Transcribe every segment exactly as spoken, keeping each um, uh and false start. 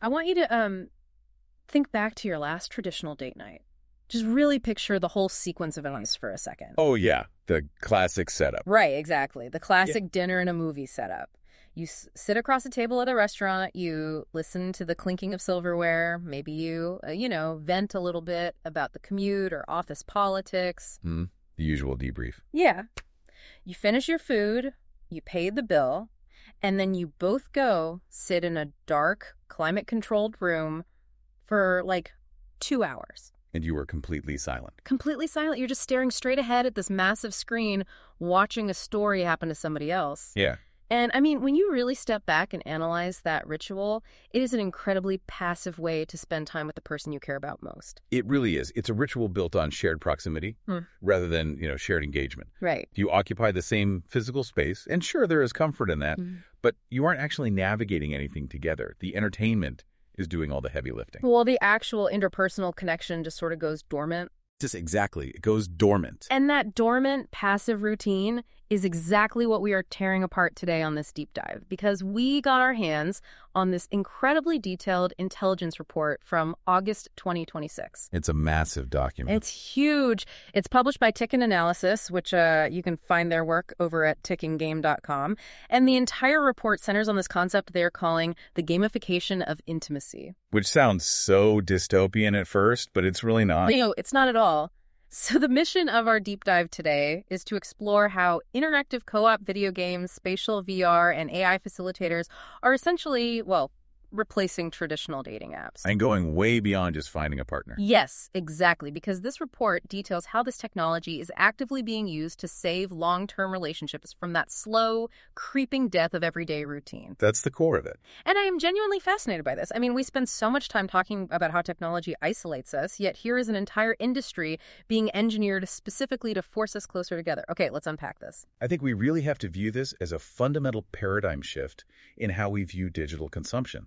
I want you to um think back to your last traditional date night. Just really picture the whole sequence of events for a second. Oh, yeah. The classic setup. Right, exactly. The classic Yeah. dinner and a movie setup. You s- sit across a table at a restaurant, you listen to the clinking of silverware, maybe you, uh, you know, vent a little bit about the commute or office politics. Hmm. The usual debrief. Yeah. You finish your food, you pay the bill, and then you both go sit in a dark, climate-controlled room for like two hours. And you were completely silent. Completely silent. You're just staring straight ahead at this massive screen, watching a story happen to somebody else. Yeah. And I mean, when you really step back and analyze that ritual, it is an incredibly passive way to spend time with the person you care about most. It really is. It's a ritual built on shared proximity Hmm. rather than, you know, shared engagement. Right. You occupy the same physical space, and sure, there is comfort in that, Mhm. but you aren't actually navigating anything together. The entertainment is doing all the heavy lifting. Well, the actual interpersonal connection just sort of goes dormant. Just exactly. It goes dormant. And that dormant, passive routine is exactly what we are tearing apart today on this deep dive, because we got our hands on this incredibly detailed intelligence report from August twenty twenty-six. It's a massive document. It's huge. It's published by Tick and Analysis, which uh, you can find their work over at tick and game dot com. And the entire report centers on this concept they're calling the gamification of intimacy. Which sounds so dystopian at first, but it's really not. You know, it's not at all. So the mission of our deep dive today is to explore how interactive co-op video games, spatial V R, and A I facilitators are essentially, well, replacing traditional dating apps. And going way beyond just finding a partner. Yes, exactly, because this report details how this technology is actively being used to save long-term relationships from that slow, creeping death of everyday routine. That's the core of it. And I am genuinely fascinated by this. I mean, we spend so much time talking about how technology isolates us, yet here is an entire industry being engineered specifically to force us closer together. Okay, let's unpack this. I think we really have to view this as a fundamental paradigm shift in how we view digital consumption.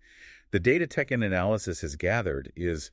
The data Tech and Analysis has gathered is,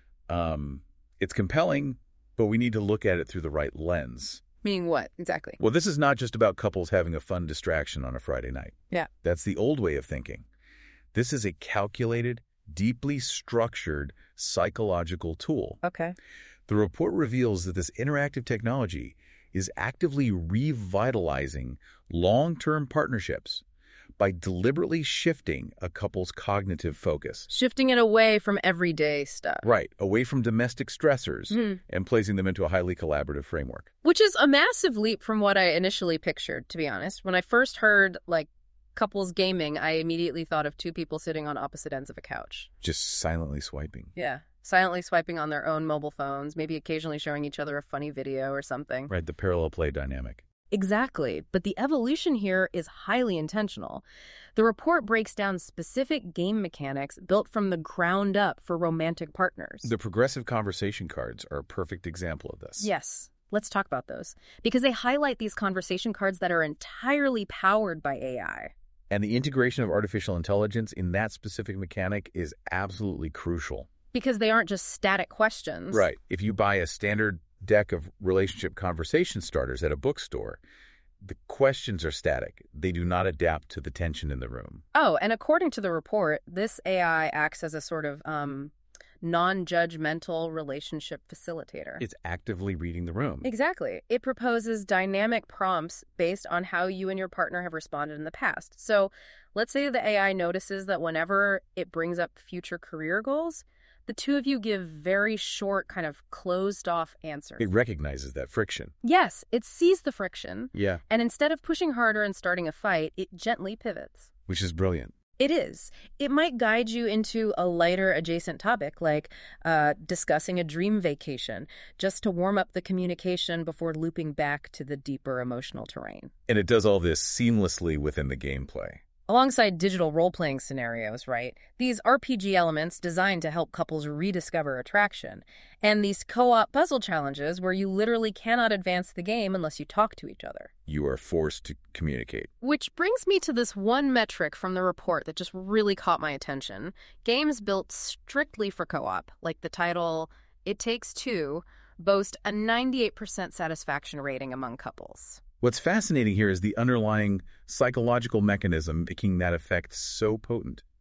um, it's compelling, but we need to look at it through the right lens. Meaning what, exactly? Well, this is not just about couples having a fun distraction on a Friday night. Yeah. That's the old way of thinking. This is a calculated, deeply structured psychological tool. Okay. The report reveals that this interactive technology is actively revitalizing long-term partnerships by deliberately shifting a couple's cognitive focus. Shifting it away from everyday stuff. Right, away from domestic stressors Mhm. and placing them into a highly collaborative framework. Which is a massive leap from what I initially pictured, to be honest. When I first heard, like, couples gaming, I immediately thought of two people sitting on opposite ends of a couch. Just silently swiping. Yeah. Silently swiping on their own mobile phones, maybe occasionally showing each other a funny video or something. Right, the parallel play dynamic. Exactly. But the evolution here is highly intentional. The report breaks down specific game mechanics built from the ground up for romantic partners. The progressive conversation cards are a perfect example of this. Yes. Let's talk about those. Because they highlight these conversation cards that are entirely powered by A I. And the integration of artificial intelligence in that specific mechanic is absolutely crucial. Because they aren't just static questions. Right. If you buy a standard deck of relationship conversation starters at a bookstore, the questions are static. They do not adapt to the tension in the room. Oh, and according to the report, this A I acts as a sort of um, non-judgmental relationship facilitator. It's actively reading the room. Exactly. It proposes dynamic prompts based on how you and your partner have responded in the past. So let's say the A I notices that whenever it brings up future career goals, the two of you give very short, kind of closed-off answers. It recognizes that friction. Yes, it sees the friction, Yeah. and instead of pushing harder and starting a fight, it gently pivots. Which is brilliant. It is. It might guide you into a lighter adjacent topic, like uh, discussing a dream vacation, just to warm up the communication before looping back to the deeper emotional terrain. And it does all this seamlessly within the gameplay. Alongside digital role-playing scenarios, right? These R P G elements designed to help couples rediscover attraction. And these co-op puzzle challenges where you literally cannot advance the game unless you talk to each other. You are forced to communicate. Which brings me to this one metric from the report that just really caught my attention. Games built strictly for co-op, like the title It Takes Two, boast a ninety-eight percent satisfaction rating among couples. What's fascinating here is the underlying psychological mechanism making that effect so potent.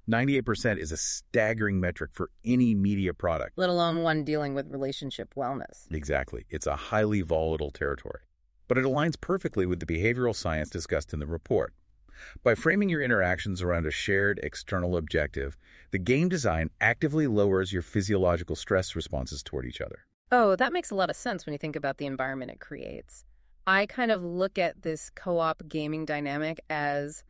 ninety-eight percent is a staggering metric for any media product. Let alone one dealing with relationship wellness. Exactly. It's a highly volatile territory. But it aligns perfectly with the behavioral science discussed in the report. By framing your interactions around a shared external objective, the game design actively lowers your physiological stress responses toward each other. Oh, that makes a lot of sense when you think about the environment it creates. I kind of look at this co-op gaming dynamic as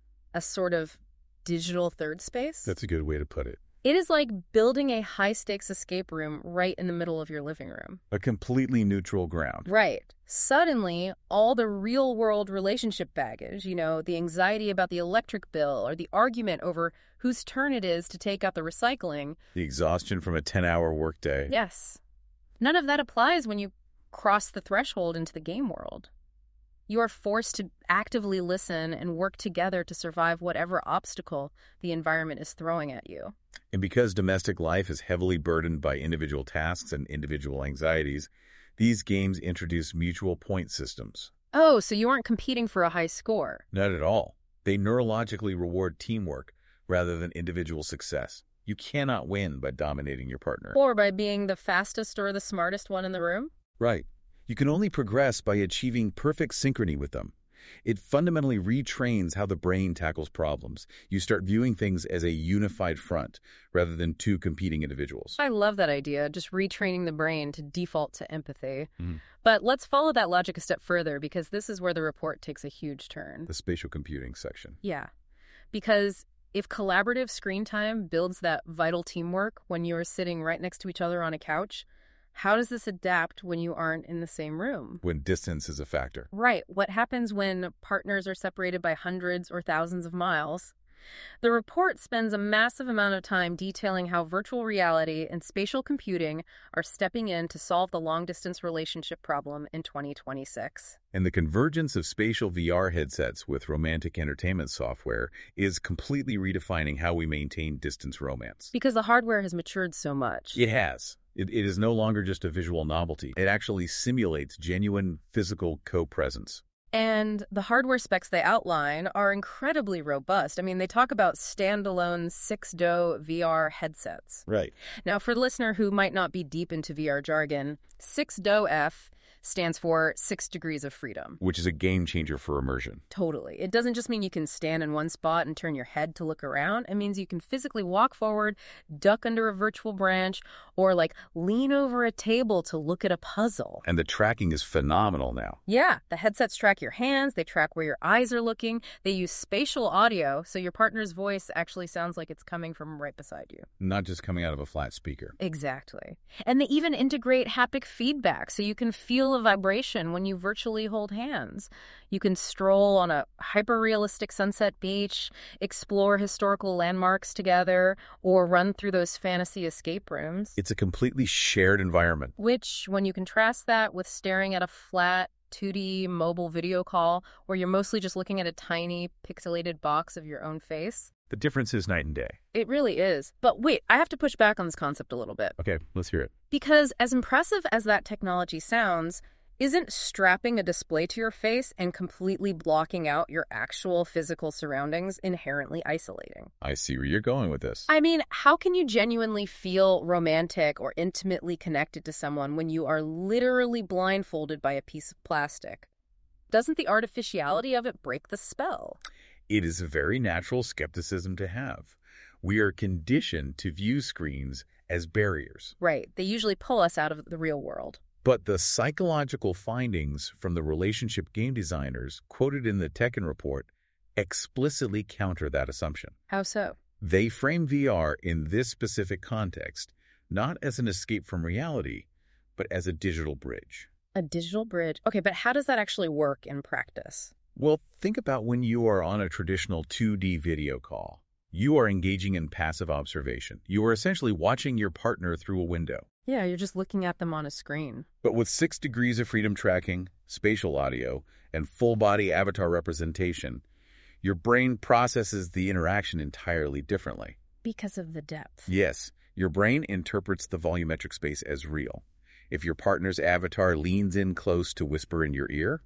a sort of digital third space. That's a good way to put it. It is like building a high-stakes escape room right in the middle of your living room. A completely neutral ground. Right. Suddenly, all the real-world relationship baggage, you know, the anxiety about the electric bill or the argument over whose turn it is to take out the recycling. The exhaustion from a ten-hour workday. Yes. None of that applies when you cross the threshold into the game world. You are forced to actively listen and work together to survive whatever obstacle the environment is throwing at you. And because domestic life is heavily burdened by individual tasks and individual anxieties, these games introduce mutual point systems. Oh, so you aren't competing for a high score. Not at all. They neurologically reward teamwork rather than individual success. You cannot win by dominating your partner. Or by being the fastest or the smartest one in the room. Right. You can only progress by achieving perfect synchrony with them. It fundamentally retrains how the brain tackles problems. You start viewing things as a unified front rather than two competing individuals. I love that idea, just retraining the brain to default to empathy. Mm-hmm. But let's follow that logic a step further, because this is where the report takes a huge turn. The spatial computing section. Yeah, because if collaborative screen time builds that vital teamwork when you're sitting right next to each other on a couch, how does this adapt when you aren't in the same room? When distance is a factor. Right. What happens when partners are separated by hundreds or thousands of miles? The report spends a massive amount of time detailing how virtual reality and spatial computing are stepping in to solve the long-distance relationship problem in twenty twenty-six. And the convergence of spatial V R headsets with romantic entertainment software is completely redefining how we maintain distance romance. Because the hardware has matured so much. It has. It, it is no longer just a visual novelty. It actually simulates genuine physical co-presence. And the hardware specs they outline are incredibly robust. I mean, they talk about standalone six D O V R headsets. Right. Now, for the listener who might not be deep into V R jargon, six D O F stands for six degrees of freedom. Which is a game changer for immersion. Totally. It doesn't just mean you can stand in one spot and turn your head to look around. It means you can physically walk forward, duck under a virtual branch, or like lean over a table to look at a puzzle. And the tracking is phenomenal now. Yeah, the headsets track your hands, they track where your eyes are looking, they use spatial audio, so your partner's voice actually sounds like it's coming from right beside you. Not just coming out of a flat speaker. Exactly. And they even integrate haptic feedback, so you can feel a vibration when you virtually hold hands. You can stroll on a hyper-realistic sunset beach, explore historical landmarks together, or run through those fantasy escape rooms. It's a completely shared environment. Which, when you contrast that with staring at a flat, two D mobile video call where you're mostly just looking at a tiny, pixelated box of your own face, the difference is night and day. It really is. But wait, I have to push back on this concept a little bit. Okay, let's hear it. Because as impressive as that technology sounds, isn't strapping a display to your face and completely blocking out your actual physical surroundings inherently isolating? I see where you're going with this. I mean, how can you genuinely feel romantic or intimately connected to someone when you are literally blindfolded by a piece of plastic? Doesn't the artificiality of it break the spell? It is a very natural skepticism to have. We are conditioned to view screens as barriers. Right. They usually pull us out of the real world. But the psychological findings from the relationship game designers quoted in the Tekken report explicitly counter that assumption. How so? They frame V R in this specific context not as an escape from reality, but as a digital bridge. A digital bridge? Okay, but how does that actually work in practice? Well, think about when you are on a traditional two D video call. You are engaging in passive observation. You are essentially watching your partner through a window. Yeah, you're just looking at them on a screen. But with six degrees of freedom tracking, spatial audio, and full-body avatar representation, your brain processes the interaction entirely differently. Because of the depth. Yes, your brain interprets the volumetric space as real. If your partner's avatar leans in close to whisper in your ear,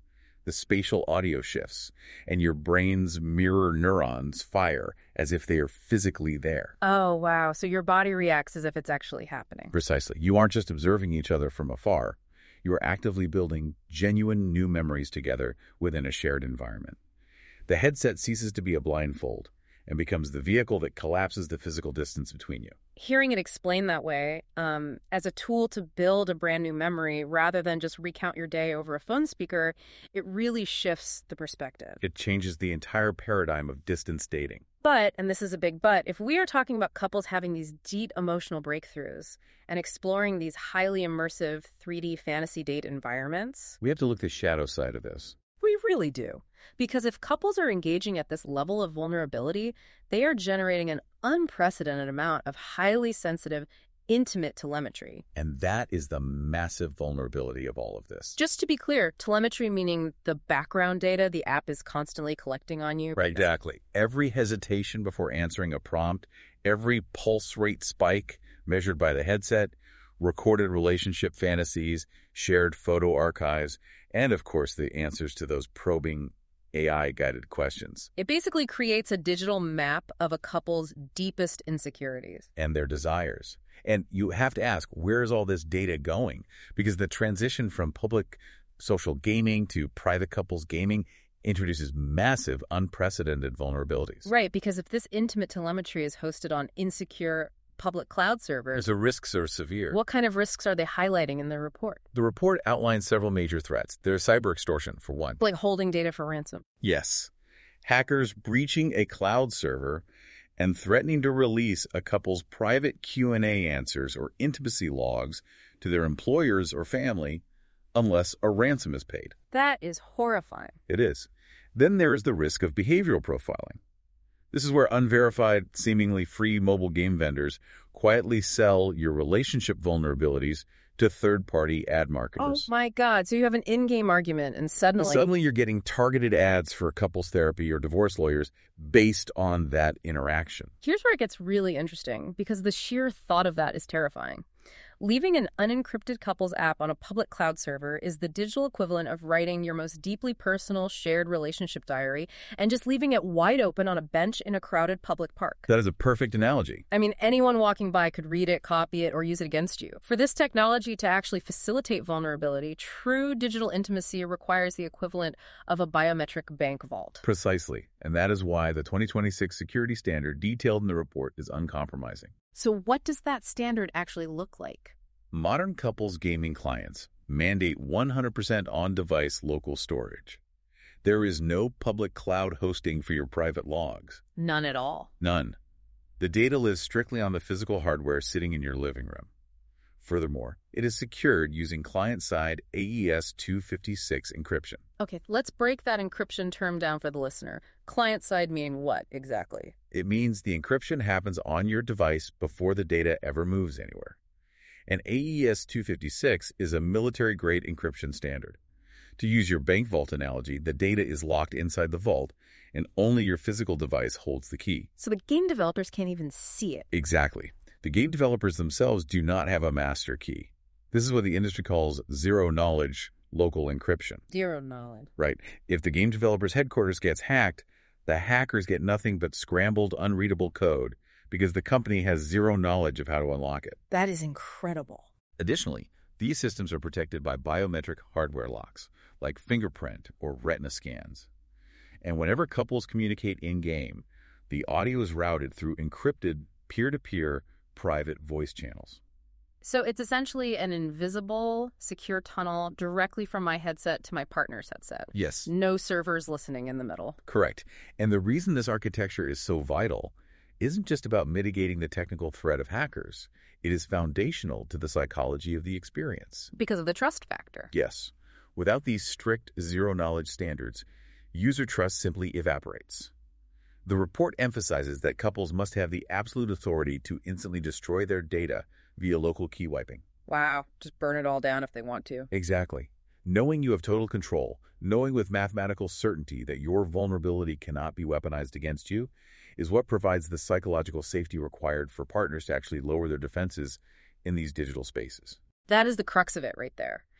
the spatial audio shifts, and your brain's mirror neurons fire as if they are physically there. Oh, wow. So your body reacts as if it's actually happening. Precisely. You aren't just observing each other from afar. You are actively building genuine new memories together within a shared environment. The headset ceases to be a blindfold and becomes the vehicle that collapses the physical distance between you. Hearing it explained that way, um, as a tool to build a brand new memory rather than just recount your day over a phone speaker, it really shifts the perspective. It changes the entire paradigm of distance dating. But, and this is a big but, if we are talking about couples having these deep emotional breakthroughs and exploring these highly immersive three D fantasy date environments, We have to look the shadow side of this. we really do. Because if couples are engaging at this level of vulnerability, they are generating an unprecedented amount of highly sensitive, intimate telemetry. And that is the massive vulnerability of all of this. Just to be clear, telemetry meaning the background data the app is constantly collecting on you. Right, exactly. Every hesitation before answering a prompt, every pulse rate spike measured by the headset, recorded relationship fantasies, shared photo archives, and of course the answers to those probing A I-guided questions. It basically creates a digital map of a couple's deepest insecurities. And their desires. And you have to ask, where is all this data going? Because the transition from public social gaming to private couples gaming introduces massive, unprecedented vulnerabilities. Right, because if this intimate telemetry is hosted on insecure public cloud servers, The risks are severe. what kind of risks are they highlighting in their report? The report outlines several major threats. There's cyber extortion, for one. Like holding data for ransom. Yes. Hackers breaching a cloud server and threatening to release a couple's private Q and A answers or intimacy logs to their employers or family unless a ransom is paid. That is horrifying. It is. Then there is the risk of behavioral profiling. This is where unverified, seemingly free mobile game vendors quietly sell your relationship vulnerabilities to third-party ad Oh marketers. my God. So you have an in-game argument and suddenly... Suddenly you're getting targeted ads for couples therapy or divorce lawyers based on that interaction. Here's where it gets really interesting, because the sheer thought of that is terrifying. Leaving an unencrypted couples app on a public cloud server is the digital equivalent of writing your most deeply personal shared relationship diary and just leaving it wide open on a bench in a crowded public park. That is a perfect analogy. I mean, anyone walking by could read it, copy it, or use it against you. For this technology to actually facilitate vulnerability, true digital intimacy requires the equivalent of a biometric bank vault. Precisely. And that is why the twenty twenty-six security standard detailed in the report is uncompromising. So what does that standard actually look like? Modern couples gaming clients mandate one hundred percent on-device local storage. There is no public cloud hosting for your private logs. None at all. None. The data lives strictly on the physical hardware sitting in your living room. Furthermore, it is secured using client-side A E S two fifty-six encryption. Okay, let's break that encryption term down for the listener. Client-side mean what exactly? It means the encryption happens on your device before the data ever moves anywhere. And A E S two fifty-six is a military-grade encryption standard. To use your bank vault analogy, the data is locked inside the vault, and only your physical device holds the key. So the game developers can't even see it. Exactly. The game developers themselves do not have a master key. This is what the industry calls zero-knowledge local encryption. Zero knowledge. Right. If the game developer's headquarters gets hacked, the hackers get nothing but scrambled, unreadable code because the company has zero knowledge of how to unlock it. That is incredible. Additionally, these systems are protected by biometric hardware locks, like fingerprint or retina scans. And whenever couples communicate in-game, the audio is routed through encrypted peer-to-peer private voice channels. So it's essentially an invisible, secure tunnel directly from my headset to my partner's headset. Yes. No servers listening in the middle. Correct. And the reason this architecture is so vital isn't just about mitigating the technical threat of hackers. It is foundational to the psychology of the experience. Because of the trust factor. Yes. Without these strict zero-knowledge standards, user trust simply evaporates. The report emphasizes that couples must have the absolute authority to instantly destroy their data via local key wiping. Wow. Just burn it all down if they want to. Exactly. Knowing you have total control, knowing with mathematical certainty that your vulnerability cannot be weaponized against you, is what provides the psychological safety required for partners to actually lower their defenses in these digital spaces. That is the crux of it right there.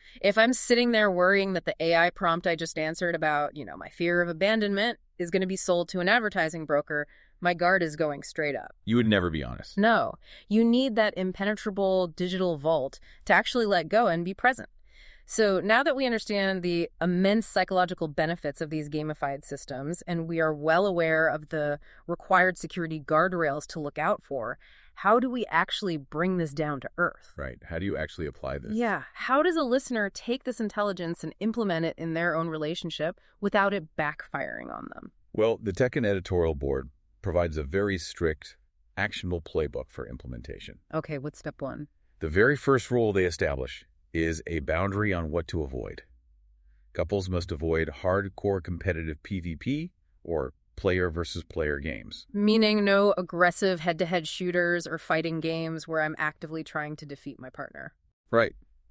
If I'm sitting there worrying that the A I prompt I just answered about, you know, my fear of abandonment is going to be sold to an advertising broker, my guard is going straight up. You would never be honest. No, you need that impenetrable digital vault to actually let go and be present. So now that we understand the immense psychological benefits of these gamified systems, and we are well aware of the required security guardrails to look out for, how do we actually bring this down to earth? Right. How do you actually apply this? Yeah. How does a listener take this intelligence and implement it in their own relationship without it backfiring on them? Well, the Tekken editorial board provides a very strict, actionable playbook for implementation. Okay, what's step one? The very first rule they establish is a boundary on what to avoid. Couples must avoid hardcore competitive PvP or player versus player games. Meaning no aggressive head-to-head shooters or fighting games where I'm actively trying to defeat my partner. Right.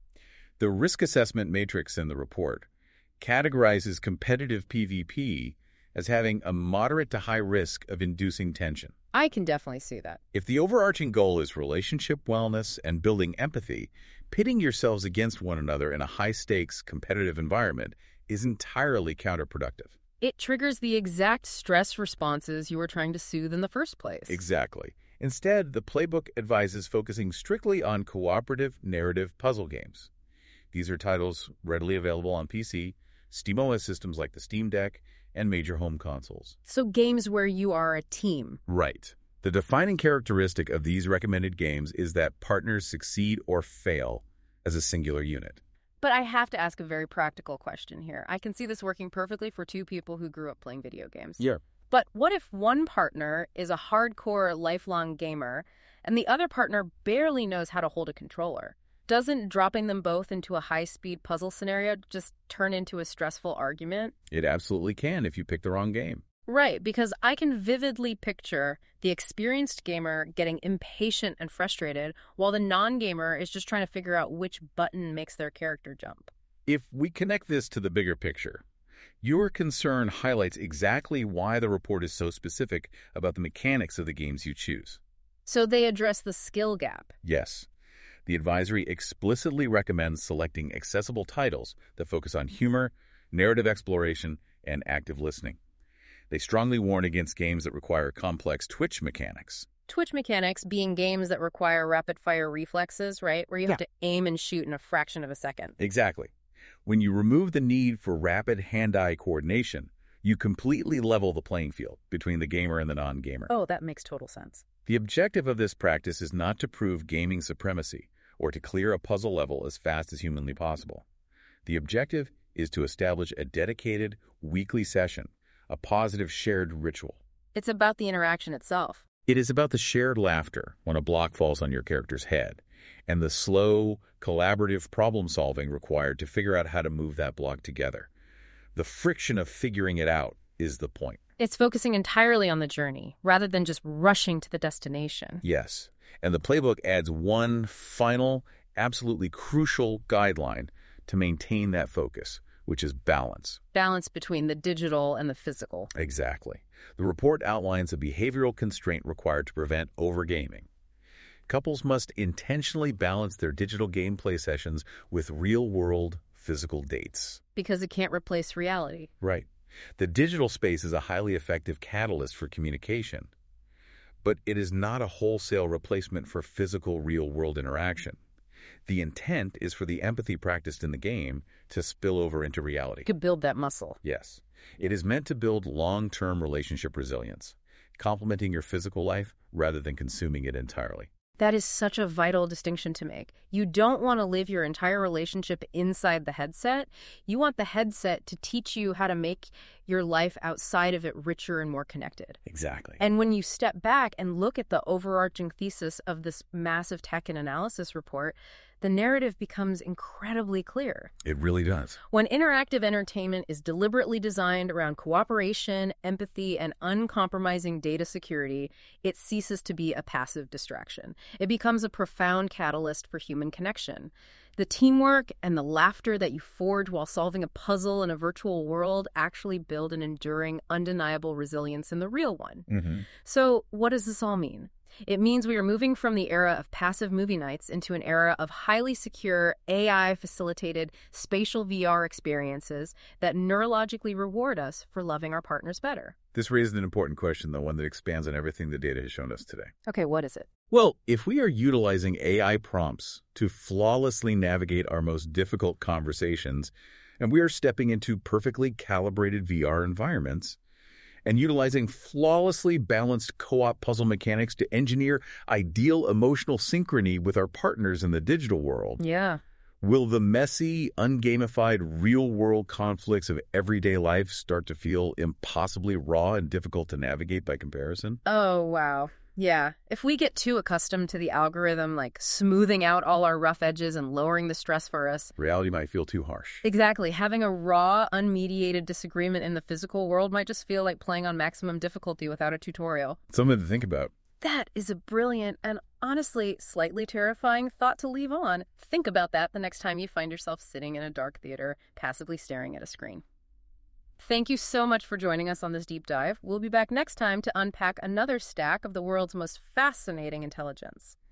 The risk assessment matrix in the report categorizes competitive PvP as having a moderate to high risk of inducing tension. I can definitely see that. If the overarching goal is relationship wellness and building empathy, pitting yourselves against one another in a high-stakes competitive environment is entirely counterproductive. It triggers the exact stress responses you were trying to soothe in the first place. Exactly. Instead, the playbook advises focusing strictly on cooperative narrative puzzle games. These are titles readily available on P C, SteamOS systems like the Steam Deck, and major home consoles. So games where you are a team. Right. The defining characteristic of these recommended games is that partners succeed or fail as a singular unit. But I have to ask a very practical question here. I can see this working perfectly for two people who grew up playing video games. Yeah. But what if one partner is a hardcore, lifelong gamer, and the other partner barely knows how to hold a controller? Doesn't dropping them both into a high-speed puzzle scenario just turn into a stressful argument? It absolutely can if you pick the wrong game. Right, because I can vividly picture the experienced gamer getting impatient and frustrated while the non-gamer is just trying to figure out which button makes their character jump. If we connect this to the bigger picture, your concern highlights exactly why the report is so specific about the mechanics of the games you choose. So they address the skill gap. Yes. The advisory explicitly recommends selecting accessible titles that focus on humor, narrative exploration, and active listening. They strongly warn against games that require complex twitch mechanics. Twitch mechanics being games that require rapid-fire reflexes, right? Where you have Yeah. to aim and shoot in a fraction of a second. Exactly. When you remove the need for rapid hand-eye coordination, you completely level the playing field between the gamer and the non-gamer. Oh, that makes total sense. The objective of this practice is not to prove gaming supremacy or to clear a puzzle level as fast as humanly possible. The objective is to establish a dedicated weekly session, a positive shared ritual. It's about the interaction itself. It is about the shared laughter when a block falls on your character's head, and the slow, collaborative problem-solving required to figure out how to move that block together. The friction of figuring it out is the point. It's focusing entirely on the journey, rather than just rushing to the destination. Yes, and the playbook adds one final, absolutely crucial guideline to maintain that focus, which is balance. Balance between the digital and the physical. Exactly. The report outlines a behavioral constraint required to prevent overgaming. Couples must intentionally balance their digital gameplay sessions with real-world physical dates. Because it can't replace reality. Right. The digital space is a highly effective catalyst for communication, but it is not a wholesale replacement for physical real-world interaction. The intent is for the empathy practiced in the game to spill over into reality. You could build that muscle. Yes. It is meant to build long-term relationship resilience, complementing your physical life rather than consuming it entirely. That is such a vital distinction to make. You don't want to live your entire relationship inside the headset. You want the headset to teach you how to make your life outside of it richer and more connected. Exactly. And when you step back and look at the overarching thesis of this massive Tekken analysis report, the narrative becomes incredibly clear. It really does. When interactive entertainment is deliberately designed around cooperation, empathy, and uncompromising data security, it ceases to be a passive distraction. It becomes a profound catalyst for human connection. The teamwork and the laughter that you forge while solving a puzzle in a virtual world actually build an enduring, undeniable resilience in the real one. Mm-hmm. So what does this all mean? It means we are moving from the era of passive movie nights into an era of highly secure, A I-facilitated spatial V R experiences that neurologically reward us for loving our partners better. This raises an important question, though, one that expands on everything the data has shown us today. Okay, what is it? Well, if we are utilizing A I prompts to flawlessly navigate our most difficult conversations, and we are stepping into perfectly calibrated V R environments, and utilizing flawlessly balanced co-op puzzle mechanics to engineer ideal emotional synchrony with our partners in the digital world, Yeah. will the messy, ungamified, real-world conflicts of everyday life start to feel impossibly raw and difficult to navigate by comparison? Oh, wow. Yeah. If we get too accustomed to the algorithm, like smoothing out all our rough edges and lowering the stress for us. Reality might feel too harsh. Exactly. Having a raw, unmediated disagreement in the physical world might just feel like playing on maximum difficulty without a tutorial. Something to think about. That is a brilliant and honestly slightly terrifying thought to leave on. Think about that the next time you find yourself sitting in a dark theater, passively staring at a screen. Thank you so much for joining us on this deep dive. We'll be back next time to unpack another stack of the world's most fascinating intelligence.